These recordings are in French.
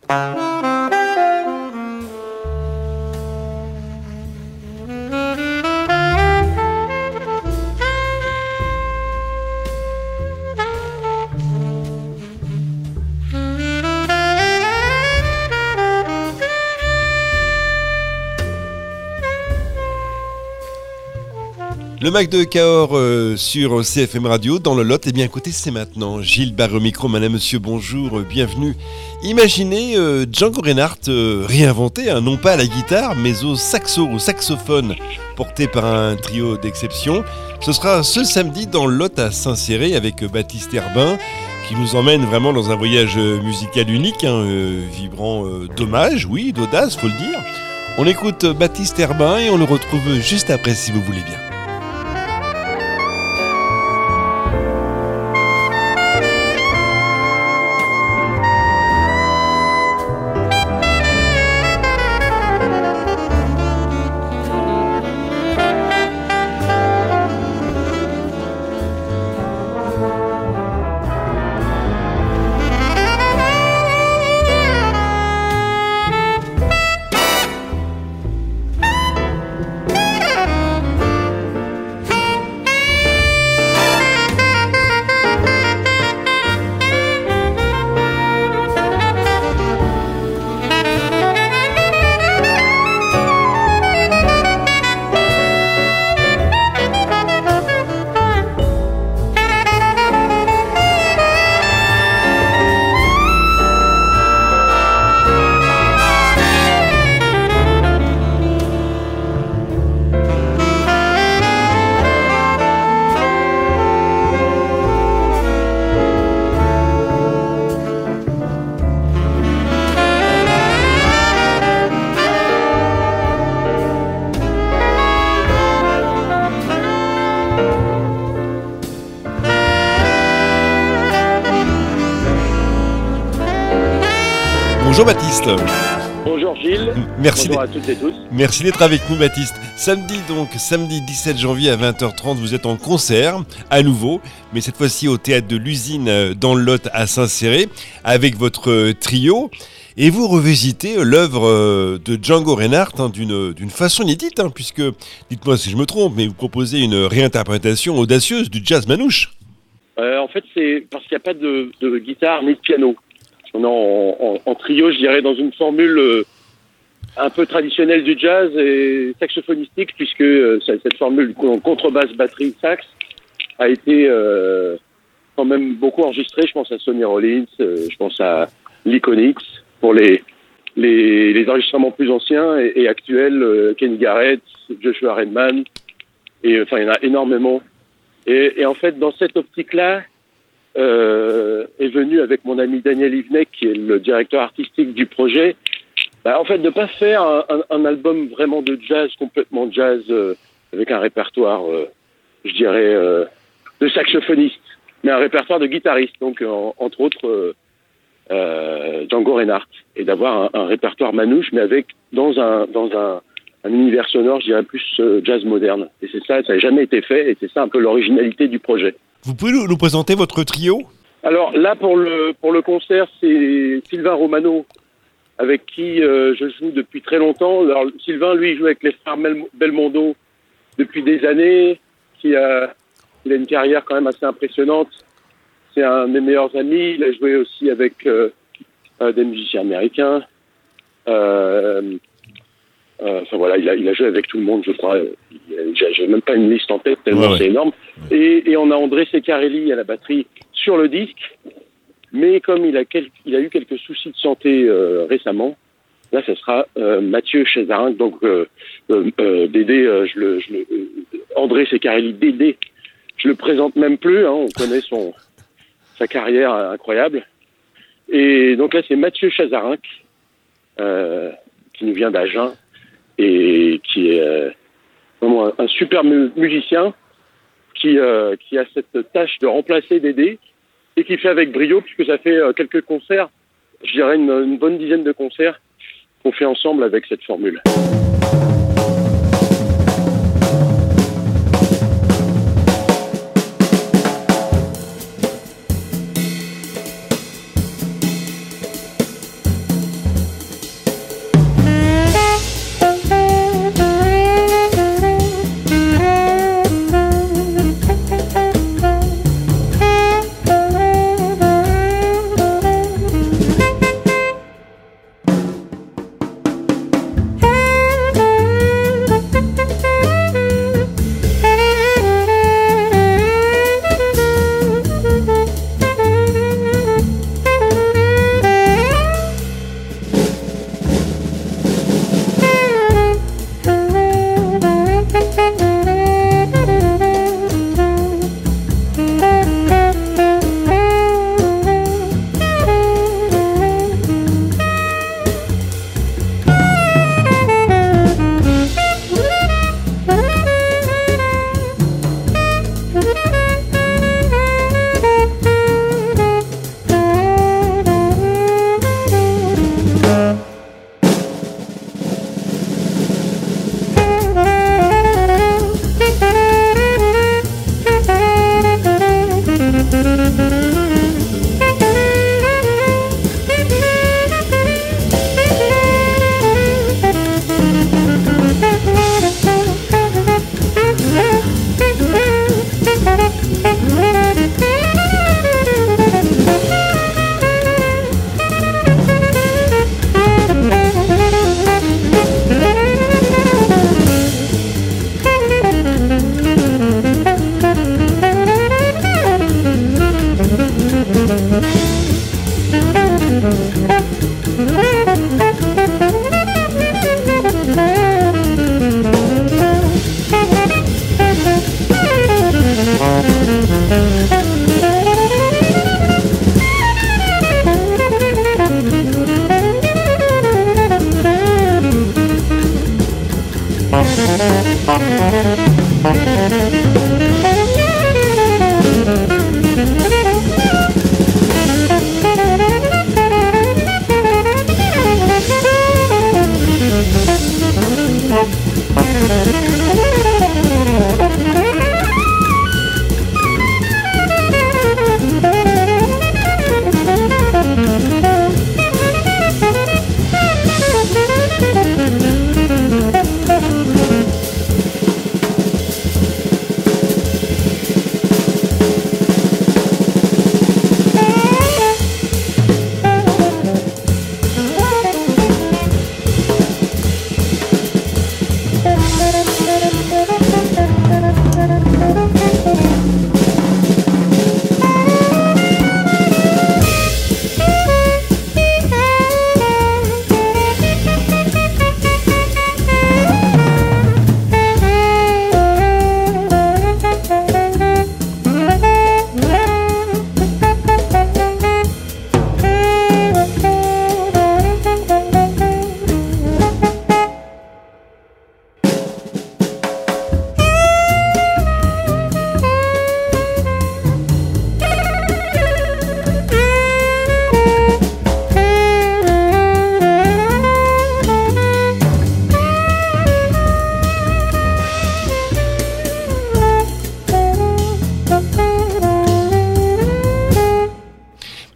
Le Mac de Cahors sur CFM Radio dans le Lot. Eh bien écoutez, c'est maintenant. Gilles Barre au micro, madame, monsieur, bonjour, bienvenue. Imaginez Django Reinhardt réinventé, non pas à la guitare, mais au saxophone, porté par un trio d'exception. Ce sera ce samedi dans le Lot à Saint-Céré avec Baptiste Herbin, qui nous emmène vraiment dans un voyage musical unique, vibrant d'hommage, oui, d'audace, faut le dire. On écoute Baptiste Herbin et on le retrouve juste après si vous voulez bien. Bonjour Baptiste. Bonjour Gilles. Bonjour à toutes et tous. Merci d'être avec nous Baptiste. Samedi 17 janvier à 20h30, vous êtes en concert, à nouveau, mais cette fois-ci au Théâtre de l'Usine dans le Lot à Saint-Céré, avec votre trio. Et vous revisitez l'œuvre de Django Reinhardt d'une façon inédite, puisque, dites-moi si je me trompe, mais vous proposez une réinterprétation audacieuse du jazz manouche. En fait, c'est parce qu'il n'y a pas de guitare ni de piano. On est en trio, je dirais, dans une formule un peu traditionnelle du jazz et saxophonistique, puisque cette formule contrebasse, batterie, sax a été quand même beaucoup enregistrée. Je pense à Sonny Rollins, je pense à Lee Konitz pour les enregistrements plus anciens et actuels, Kenny Garrett, Joshua Redman, et enfin il y en a énormément. Et en fait, dans cette optique-là, est venu avec mon ami Daniel Yvenet, qui est le directeur artistique du projet, en fait, de pas faire un album vraiment de jazz, complètement jazz, avec un répertoire, je dirais, de saxophoniste, mais un répertoire de guitariste, donc entre autres Django Reinhardt, et d'avoir un répertoire manouche, mais avec dans un univers sonore, je dirais plus jazz moderne. Et c'est ça n'a jamais été fait, et c'est ça un peu l'originalité du projet. Vous pouvez nous présenter votre trio ? Alors là, pour le concert, c'est Sylvain Romano, avec qui je joue depuis très longtemps. Alors Sylvain, lui, joue avec les frères Belmondo depuis des années. Il a une carrière quand même assez impressionnante. C'est un de mes meilleurs amis. Il a joué aussi avec des musiciens américains. Enfin voilà, il a joué avec tout le monde, je crois. J'ai même pas une liste en tête, tellement c'est énorme. Et on a André Ceccarelli à la batterie sur le disque, mais comme il a eu quelques soucis de santé récemment, là ça sera Mathieu Chazarin, donc Dédé, André Ceccarelli, Dédé, je le présente même plus, on connaît sa carrière incroyable. Et donc là c'est Mathieu Chazarin, qui nous vient d'Agen, et qui est vraiment un super musicien qui a cette tâche de remplacer Dédé et qui fait avec brio, puisque ça fait quelques concerts, je dirais une bonne dizaine de concerts qu'on fait ensemble avec cette formule.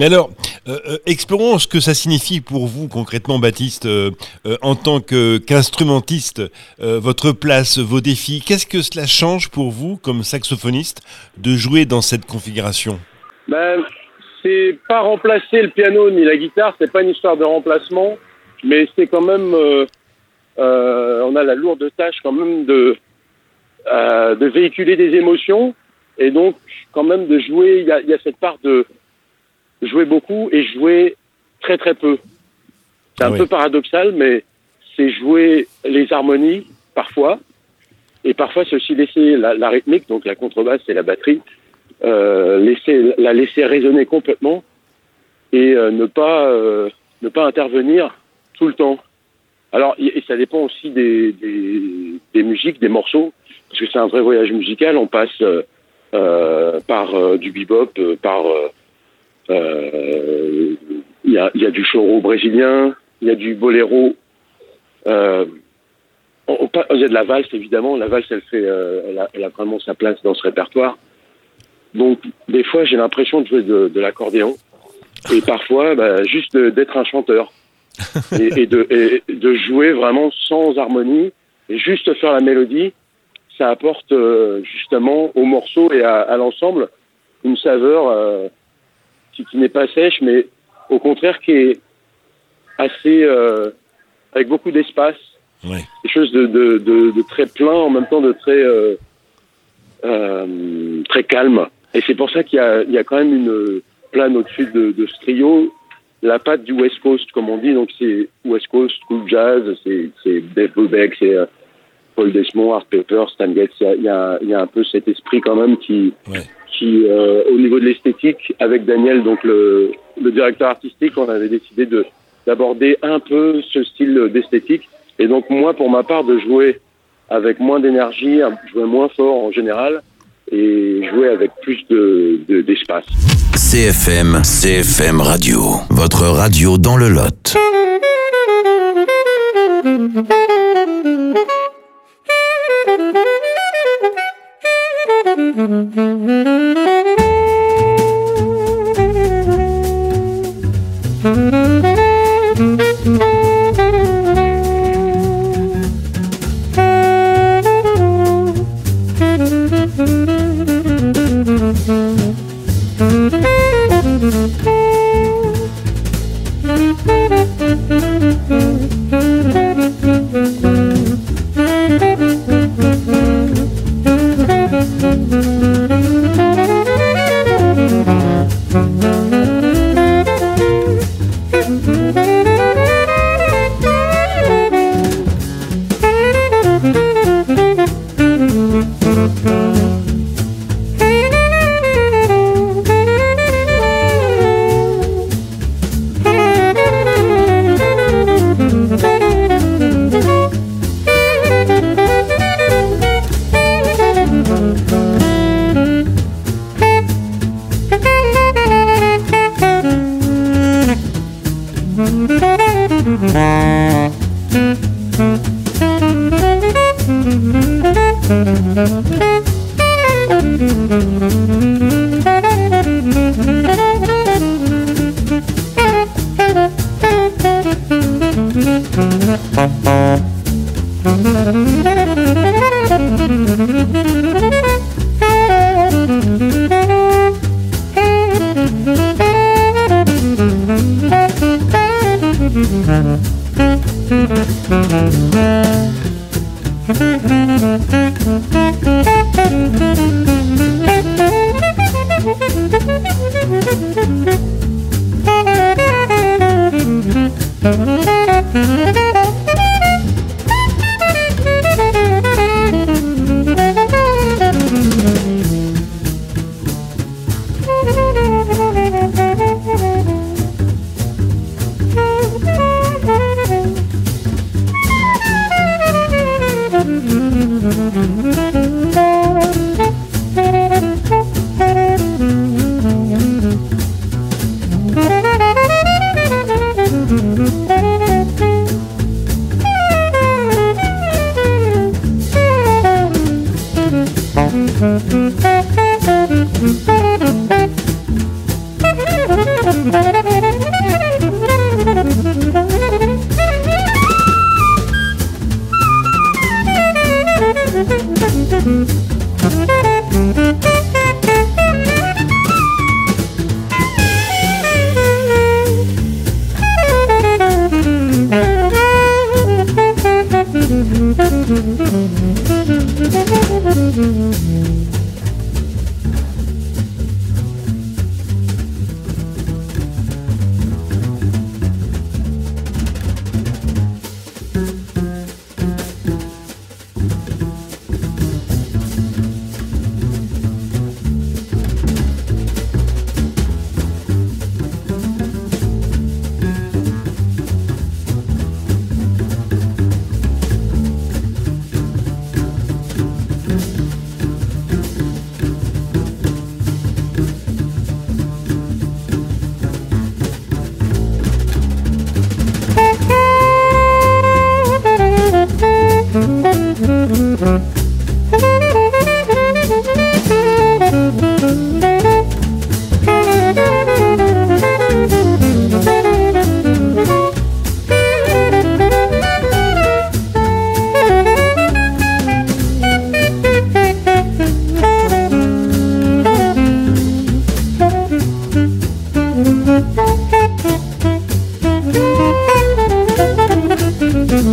Mais alors, explorons ce que ça signifie pour vous concrètement, Baptiste, en tant qu'instrumentiste, votre place, vos défis. Qu'est-ce que cela change pour vous, comme saxophoniste, de jouer dans cette configuration ? C'est pas remplacer le piano ni la guitare, c'est pas une histoire de remplacement, mais c'est quand même, on a la lourde tâche quand même de véhiculer des émotions et donc quand même de jouer. Il y a cette part de jouer beaucoup et jouer très très peu. C'est un peu paradoxal, mais c'est jouer les harmonies parfois, et parfois c'est aussi laisser la rythmique, donc la contrebasse et la batterie, laisser résonner complètement et ne pas intervenir tout le temps. Alors, et ça dépend aussi des musiques, des morceaux, parce que c'est un vrai voyage musical. On passe par du bebop, il y a du choro brésilien, il y a du boléro, il y a de la valse évidemment. La valse, elle a vraiment sa place dans ce répertoire. Donc des fois j'ai l'impression de jouer de l'accordéon et parfois juste d'être un chanteur et de jouer vraiment sans harmonie et juste faire la mélodie. Ça apporte justement au morceau et à l'ensemble une saveur qui n'est pas sèche, mais au contraire qui est assez avec beaucoup d'espace, quelque chose de très plein, en même temps de très calme. Et c'est pour ça qu'il y a quand même une plane au-dessus de ce trio, la patte du West Coast, comme on dit. Donc c'est West Coast, cool jazz, c'est Dave Brubeck, c'est Paul Desmond, Art Pepper, Stan Getz. Il y a un peu cet esprit quand même qui au niveau de l'esthétique, avec Daniel, donc le directeur artistique, on avait décidé d'aborder un peu ce style d'esthétique. Et donc moi, pour ma part, de jouer avec moins d'énergie, jouer moins fort en général, et jouer avec plus d'espace. CFM Radio, votre radio dans le Lot.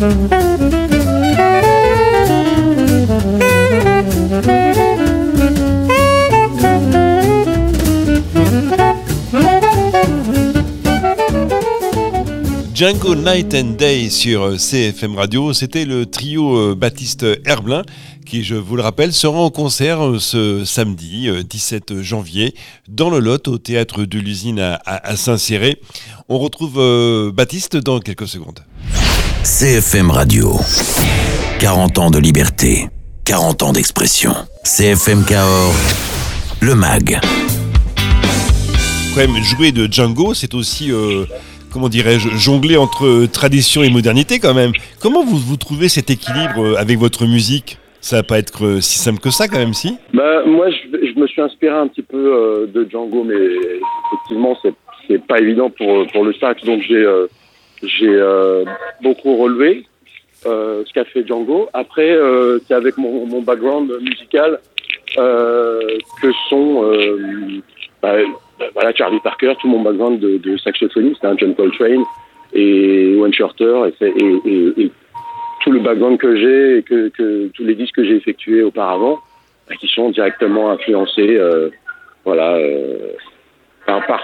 Django Night and Day sur CFM Radio, c'était le trio Baptiste Herbelin qui, je vous le rappelle, sera en concert ce samedi 17 janvier dans le Lot au théâtre de l'Usine à Saint-Céré. On retrouve Baptiste dans quelques secondes. CFM Radio, 40 ans de liberté, 40 ans d'expression. CFM Cahors, le MAG. Quand même, jouer de Django, c'est aussi... comment dirais-je, jongler entre tradition et modernité quand même. Comment vous trouvez cet équilibre avec votre musique ? Ça va pas être si simple que ça quand même, si ? Moi, je me suis inspiré un petit peu de Django, mais effectivement, c'est pas évident pour le sax, donc j'ai beaucoup relevé ce qu'a fait Django. Après, c'est avec mon background musical que sont... voilà, Charlie Parker, tout mon background de saxophoniste, John Coltrane et Wayne Shorter, et tout le background que j'ai, et que tous les disques que j'ai effectués auparavant, qui sont directement influencés, par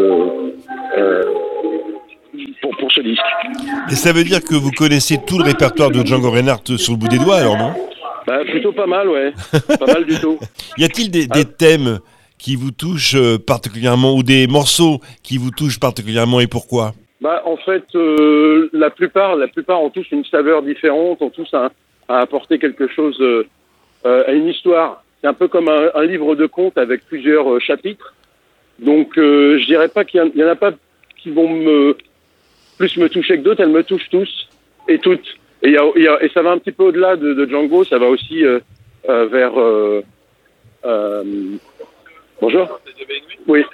pour ce disque. Et ça veut dire que vous connaissez tout le répertoire de Django Reinhardt sur le bout des doigts, alors non ? Plutôt pas mal, ouais. Pas mal du tout. Y a-t-il des thèmes qui vous touchent particulièrement, ou des morceaux qui vous touchent particulièrement, et pourquoi ? En fait, la plupart ont tous une saveur différente, ont tous à apporter quelque chose à une histoire. C'est un peu comme un livre de contes avec plusieurs chapitres. Donc, je dirais pas qu'il y en a pas qui vont plus me toucher que d'autres. Elles me touchent tous et toutes. Et ça va un petit peu au-delà de Django. Ça va aussi vers. Bonjour. Oui.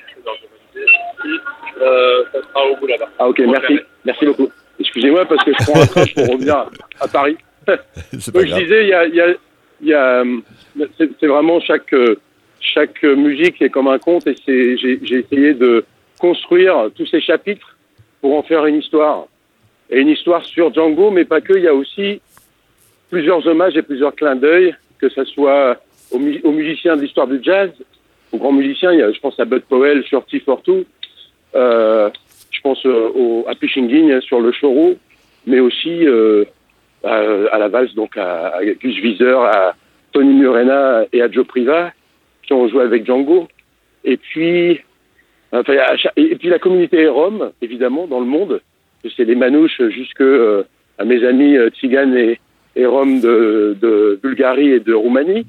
Ça sera au bout là-bas. Ah ok, merci beaucoup. Excusez-moi parce que je prends un train pour revenir à Paris. C'est pas Donc grave. je disais, c'est vraiment chaque musique est comme un conte, et j'ai essayé de construire tous ces chapitres pour en faire une histoire. Et une histoire sur Django, mais pas que. Il y a aussi plusieurs hommages et plusieurs clins d'œil, que ce soit aux musiciens de l'histoire du jazz, aux grands musiciens. Je pense à Bud Powell sur T42. Je pense à Pichingin sur le choro, mais aussi à la valse, donc à Gus Viseur, à Tony Murena et à Joe Priva, qui ont joué avec Django. Et puis la communauté Rom, évidemment, dans le monde. C'est les manouches jusque à mes amis tziganes et Roms de Bulgarie et de Roumanie.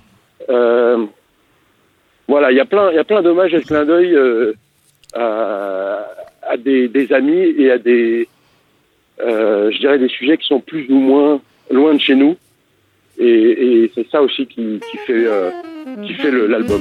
Voilà, il y a plein d'hommages et de clins d'œil à des amis et à des sujets qui sont plus ou moins loin de chez nous. Et c'est ça aussi qui fait l'album.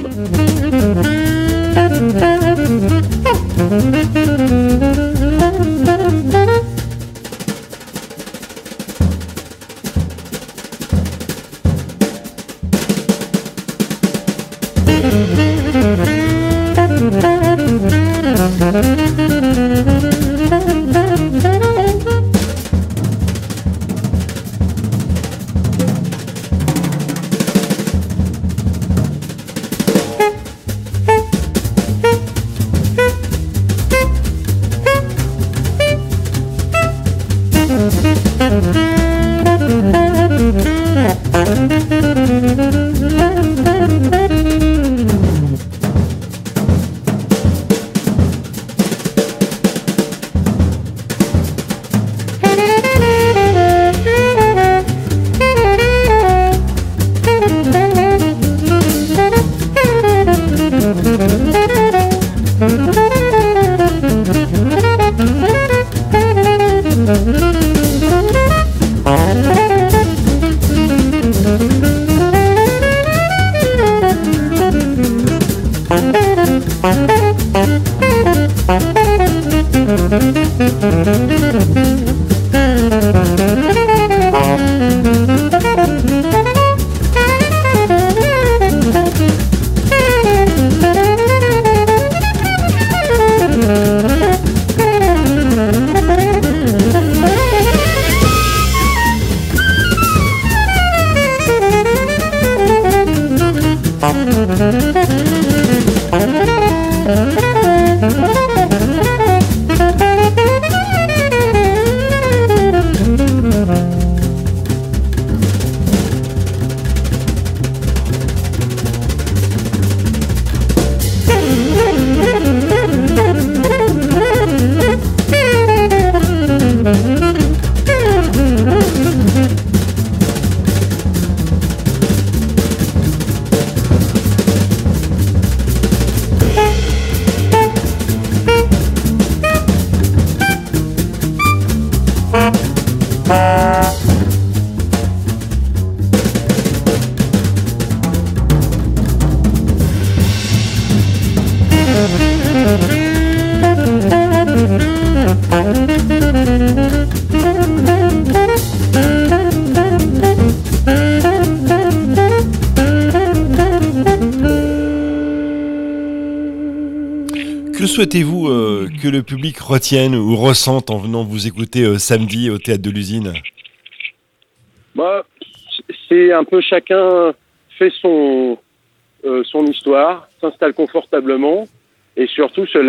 souhaitez-vous que le public retienne ou ressente en venant vous écouter samedi au Théâtre de l'Usine ? Bah, c'est un peu chacun fait son histoire, s'installe confortablement et surtout se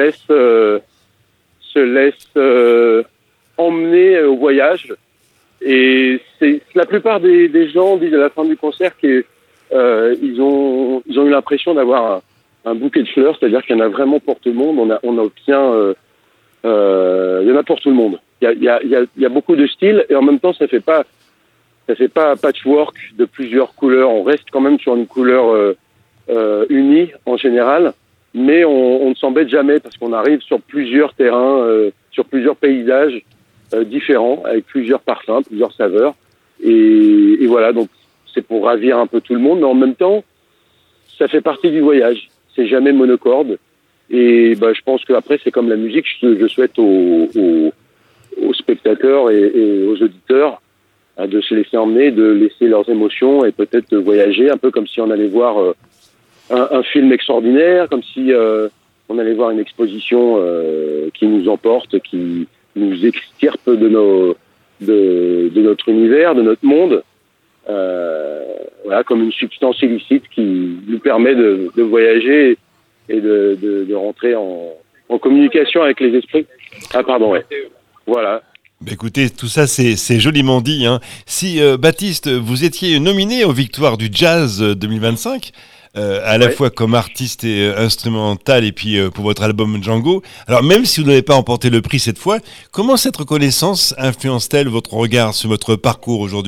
laisse emmener au voyage. Et c'est la plupart des gens disent à la fin du concert qu'ils ont eu l'impression d'avoir un bouquet de fleurs, c'est-à-dire qu'il y en a vraiment pour tout le monde. On obtient, il y en a pour tout le monde. Il y a beaucoup de styles et en même temps ça fait pas patchwork de plusieurs couleurs. On reste quand même sur une couleur unie en général, mais on ne s'embête jamais parce qu'on arrive sur plusieurs terrains, sur plusieurs paysages différents, avec plusieurs parfums, plusieurs saveurs. Et voilà, donc c'est pour ravir un peu tout le monde, mais en même temps, ça fait partie du voyage. C'est jamais monocorde. Et je pense qu'après, c'est comme la musique, je souhaite aux spectateurs et aux auditeurs de se laisser emmener, de laisser leurs émotions et peut-être de voyager un peu comme si on allait voir un film extraordinaire, comme si on allait voir une exposition qui nous emporte, qui nous extirpe de notre univers, de notre monde, voilà, comme une substance illicite qui nous permet de voyager et de rentrer en communication avec les esprits. Ah pardon, ouais. Voilà. Écoutez, tout ça c'est joliment dit, hein. Si Baptiste, vous étiez nominé aux Victoires du Jazz 2025, à la fois comme artiste et instrumental et puis pour votre album Django, alors même si vous n'avez pas remporté le prix cette fois, comment cette reconnaissance influence-t-elle votre regard sur votre parcours aujourd'hui ?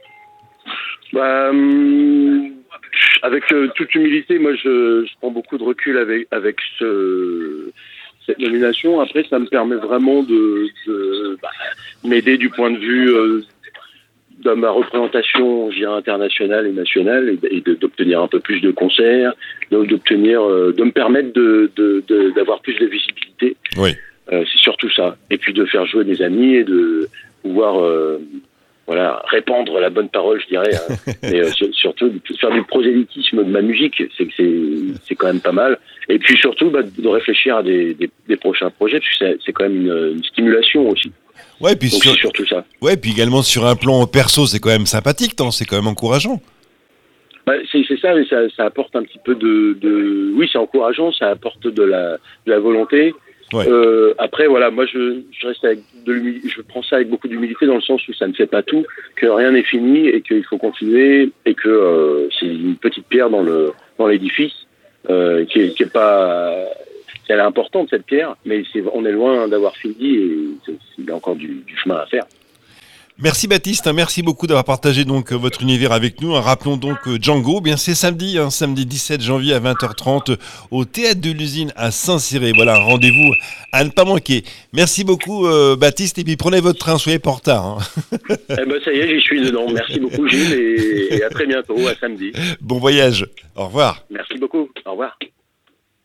Avec toute humilité, moi je prends beaucoup de recul avec cette nomination. Après, ça me permet vraiment de m'aider du point de vue de ma représentation, je dirais, internationale et nationale, et d'obtenir un peu plus de concerts, de me permettre d'avoir plus de visibilité. Oui. C'est surtout ça. Et puis de faire jouer des amis et de pouvoir répandre la bonne parole, je dirais. Hein. Mais surtout de faire du prosélytisme de ma musique, c'est quand même pas mal. Et puis surtout de réfléchir à des prochains projets, parce que c'est quand même une stimulation aussi. Ouais, puis donc c'est surtout ça. Ouais, puis également sur un plan perso, c'est quand même sympathique, c'est quand même encourageant. C'est ça, mais ça apporte un petit peu de... Oui, c'est encourageant, ça apporte de la volonté. Ouais. Après, voilà, moi je reste avec de l'humilité, je prends ça avec beaucoup d'humilité dans le sens où ça ne fait pas tout, que rien n'est fini et qu'il faut continuer et que c'est une petite pierre dans l'édifice qui est pas... Elle est importante cette pierre, mais on est loin d'avoir fini et il y a encore du chemin à faire. Merci Baptiste, merci beaucoup d'avoir partagé donc votre univers avec nous. Rappelons donc Django, c'est samedi 17 janvier à 20h30 au Théâtre de l'Usine à Saint-Cyré. Voilà, un rendez-vous à ne pas manquer. Merci beaucoup Baptiste, et puis prenez votre train, soyez pas en retard. Ça y est, j'y suis dedans. Merci beaucoup Gilles et à très bientôt, à samedi. Bon voyage, au revoir. Merci beaucoup, au revoir.